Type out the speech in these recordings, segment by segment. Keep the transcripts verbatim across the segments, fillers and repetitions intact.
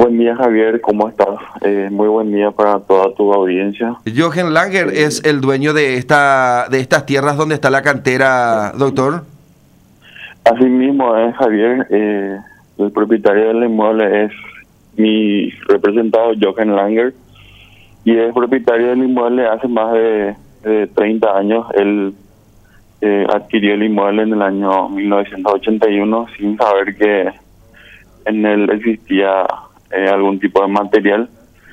Buen día, Javier, ¿cómo estás? Eh, muy buen día para toda tu audiencia. Jochen Langer Eh, es el dueño de esta de estas tierras donde está la cantera, doctor. Así mismo es, Javier, eh, el propietario del inmueble es mi representado, Jochen Langer, y es propietario del inmueble hace más de, de treinta años. Él eh, adquirió el inmueble en el año mil novecientos ochenta y uno sin saber que en él existía eh, algún tipo de material,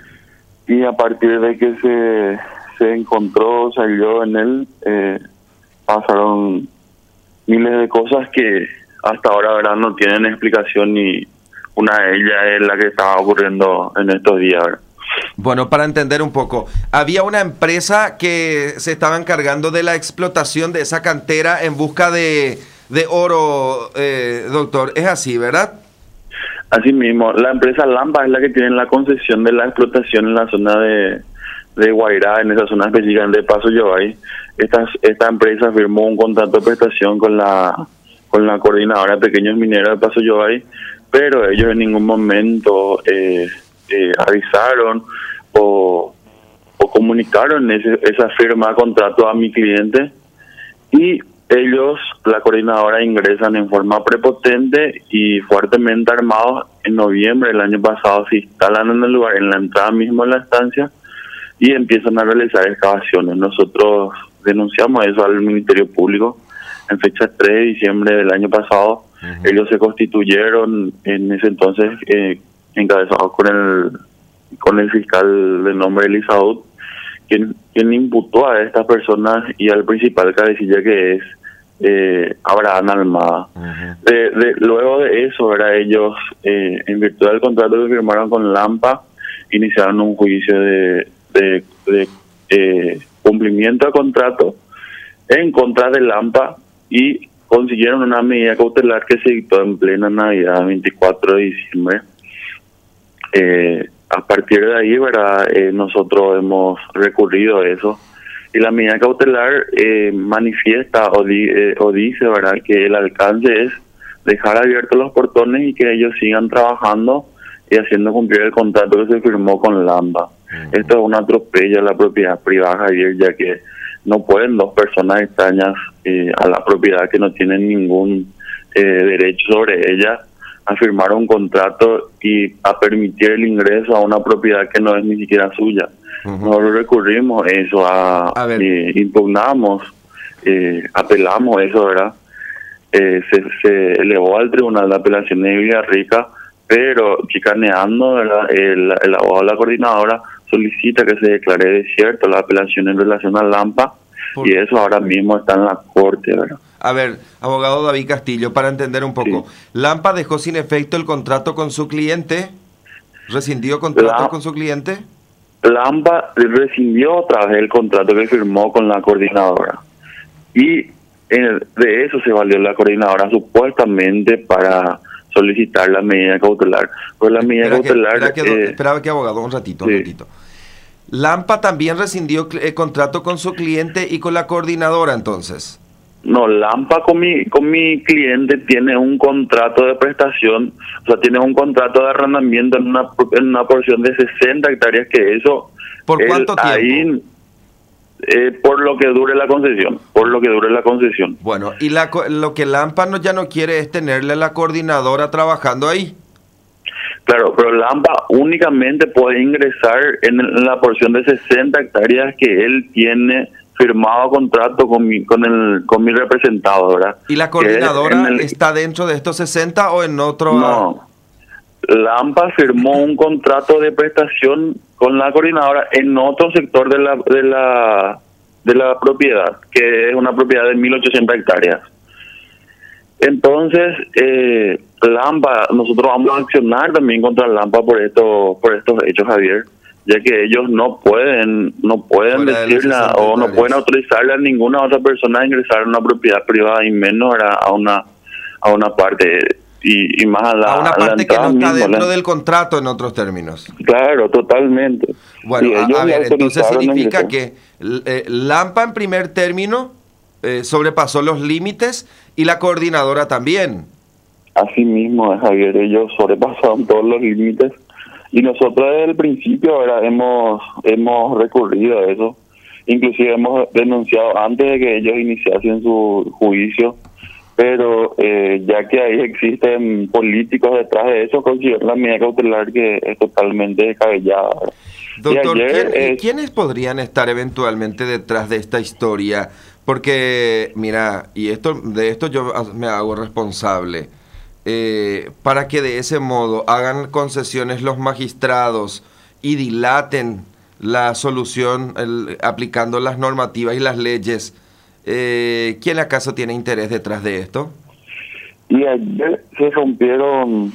y a partir de que se, se encontró, salió en él, eh, pasaron miles de cosas que hasta ahora, ¿verdad?, no tienen explicación, y una de ellas es la que estaba ocurriendo en estos días, ¿verdad? Bueno, para entender un poco, había una empresa que se estaba encargando de la explotación de esa cantera en busca de, de oro, eh, doctor. Es así, ¿verdad? Así mismo, la empresa Lampa es la que tiene la concesión de la explotación en la zona de, de Guairá, en esa zona específica de Paso Yobay. Esta, esta empresa firmó un contrato de prestación con la con la coordinadora de pequeños mineros de Paso Yobay, pero ellos en ningún momento eh, eh, avisaron o, o comunicaron ese, esa firma de contrato a mi cliente, y ellos, la coordinadora, ingresan en forma prepotente y fuertemente armados. En noviembre del año pasado se instalan en el lugar, en la entrada mismo de la estancia, y empiezan a realizar excavaciones. Nosotros denunciamos eso al Ministerio Público en fecha tres de diciembre del año pasado. Uh-huh. Ellos se constituyeron en ese entonces, eh, encabezados con el con el fiscal de nombre Elisaud, quien, quien imputó a estas personas y al principal cabecilla, que es eh, Abraham Almada. Uh-huh. de, de, luego de eso, ¿verdad?, ellos, eh, en virtud del contrato que firmaron con Lampa, iniciaron un juicio de, de, de eh, cumplimiento de contrato en contra de Lampa, y consiguieron una medida cautelar que se dictó en plena Navidad, veinticuatro de diciembre. Eh, a partir de ahí, ¿verdad?, eh, nosotros hemos recurrido a eso, y la medida cautelar eh, manifiesta o, di, eh, o dice, ¿verdad?, que el alcance es dejar abiertos los portones y que ellos sigan trabajando y haciendo cumplir el contrato que se firmó con Lampa. Uh-huh. Esto es un atropello a la propiedad privada, Javier, ya que no pueden dos personas extrañas eh, a la propiedad, que no tienen ningún eh, derecho sobre ella, a firmar un contrato y a permitir el ingreso a una propiedad que no es ni siquiera suya. Uh-huh. Nosotros recurrimos eso, a, a eh, impugnamos, eh, apelamos eso, ¿verdad? Eh, se, se elevó al Tribunal de Apelaciones de Villarrica, pero chicaneando, ¿verdad?, el, el abogado de la coordinadora solicita que se declare desierto la apelación en relación a Lampa, ¿por? Y eso ahora mismo está en la corte, ¿verdad? A ver, abogado David Castillo, para entender un poco, sí. ¿Lampa dejó sin efecto el contrato con su cliente? ¿Rescindió contrato la, con su cliente? Lampa rescindió otra vez el contrato que firmó con la coordinadora, y en, de eso se valió la coordinadora supuestamente para solicitar la medida cautelar. Pues la medida espera cautelar... Que, espera, que, eh, espera que, abogado, un ratito, sí. un ratito. ¿Lampa también rescindió el contrato con su cliente y con la coordinadora, entonces? No, Lampa con mi con mi cliente tiene un contrato de prestación, o sea, tiene un contrato de arrendamiento en una en una porción de sesenta hectáreas, que eso... ¿Por cuánto él, tiempo? Ahí, eh, por lo que dure la concesión, por lo que dure la concesión. Bueno, y la, lo que Lampa no, ya no quiere es tenerle a la coordinadora trabajando ahí. Claro, pero Lampa únicamente puede ingresar en, en la porción de sesenta hectáreas que él tiene firmado contrato con mi con el con mi representado, ¿verdad? ¿Y la coordinadora el, está dentro de estos sesenta o en otro? No, Lampa firmó un contrato de prestación con la coordinadora en otro sector de la de la de la propiedad, que es una propiedad de mil ochocientas hectáreas. Entonces, eh, Lampa, nosotros vamos a accionar también contra Lampa por esto, por estos hechos, Javier, ya que ellos no pueden, no pueden decirle o no pueden autorizarle a ninguna otra persona a ingresar a una propiedad privada, y menos a una a una parte y, y más a la a una parte la que no está mismo, dentro ¿no? del contrato, en otros términos. Claro, totalmente. Bueno, a, a ver, entonces significa que eh, Lampa en primer término eh, sobrepasó los límites, y la coordinadora también. Así mismo, Javier, ellos sobrepasaron todos los límites Y nosotros desde el principio ahora hemos, hemos recurrido a eso. Inclusive hemos denunciado antes de que ellos iniciasen su juicio, pero eh, ya que ahí existen políticos detrás de eso, considero la medida cautelar que es totalmente descabellada. Doctor, Y ayer, ¿quién- eh, ¿quiénes podrían estar eventualmente detrás de esta historia? Porque, mira, y esto de esto yo me hago responsable, eh, para que de ese modo hagan concesiones los magistrados y dilaten la solución el- aplicando las normativas y las leyes. Eh, ¿quién acaso tiene interés detrás de esto? Y ayer se rompieron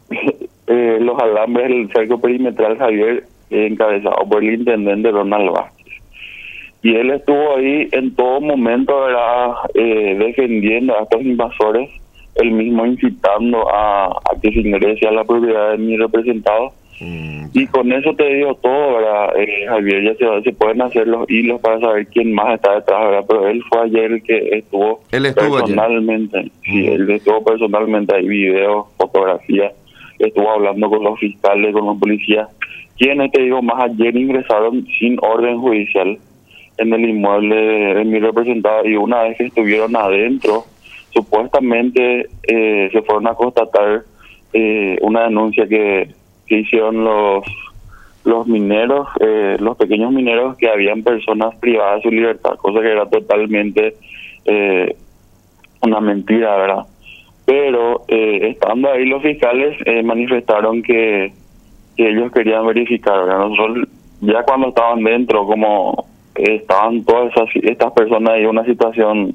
eh, los alambres del cerco perimetral Javier, eh, encabezado por el intendente Ronald Vázquez. Y él estuvo ahí en todo momento, ¿verdad?, eh, defendiendo a estos invasores, él mismo incitando a, a que se ingrese a la propiedad de mi representado. Mm, Y con eso te digo todo, ¿verdad? Eh, Javier, ya se, se pueden hacer los hilos para saber quién más está detrás, ¿verdad? Pero él fue ayer el que estuvo, Él estuvo personalmente. ayer. Sí, Mm. él estuvo personalmente, hay videos, fotografías, estuvo hablando con los fiscales, con los policías, quienes, te digo, más ayer ingresaron sin orden judicial en el inmueble de, de mi representado, y una vez que estuvieron adentro, supuestamente eh, se fueron a constatar eh, una denuncia que que hicieron los los mineros, eh, los pequeños mineros, que habían personas privadas de su libertad, cosa que era totalmente eh, una mentira, ¿verdad? Pero eh, estando ahí los fiscales eh, manifestaron que, que ellos querían verificar, ¿verdad? Nosotros ya cuando estaban dentro, como eh, estaban todas esas, estas personas ahí en una situación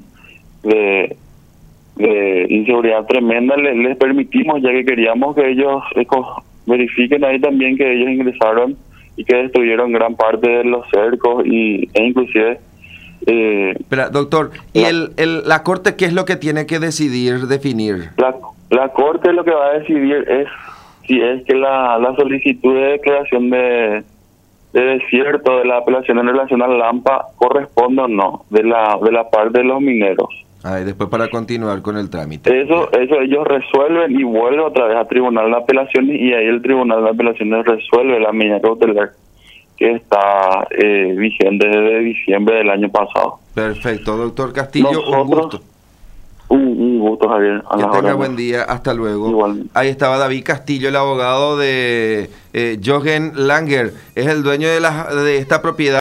de de inseguridad tremenda, les, les permitimos, ya que queríamos que ellos eh, verifiquen ahí también que ellos ingresaron y que destruyeron gran parte de los cercos y, e inclusive... Eh, Espera, doctor, ¿y la, el, el, la Corte qué es lo que tiene que decidir, definir? La, la Corte lo que va a decidir es si es que la, la solicitud de declaración de, de desierto de la apelación en relación al Lampa corresponde o no, de la, de la parte de los mineros. Ah, y después para continuar con el trámite. Eso eso ellos resuelven y vuelven otra vez a Tribunal de Apelaciones, y ahí el Tribunal de Apelaciones resuelve la medida cautelar que está eh, vigente desde diciembre del año pasado. Perfecto, doctor Castillo, Nosotros, un gusto. Un, un gusto, Javier. A Que las tenga órdenes. buen día, hasta luego. Igualmente. Ahí estaba David Castillo, el abogado de eh, Jürgen Langer, es el dueño de, la, de esta propiedad.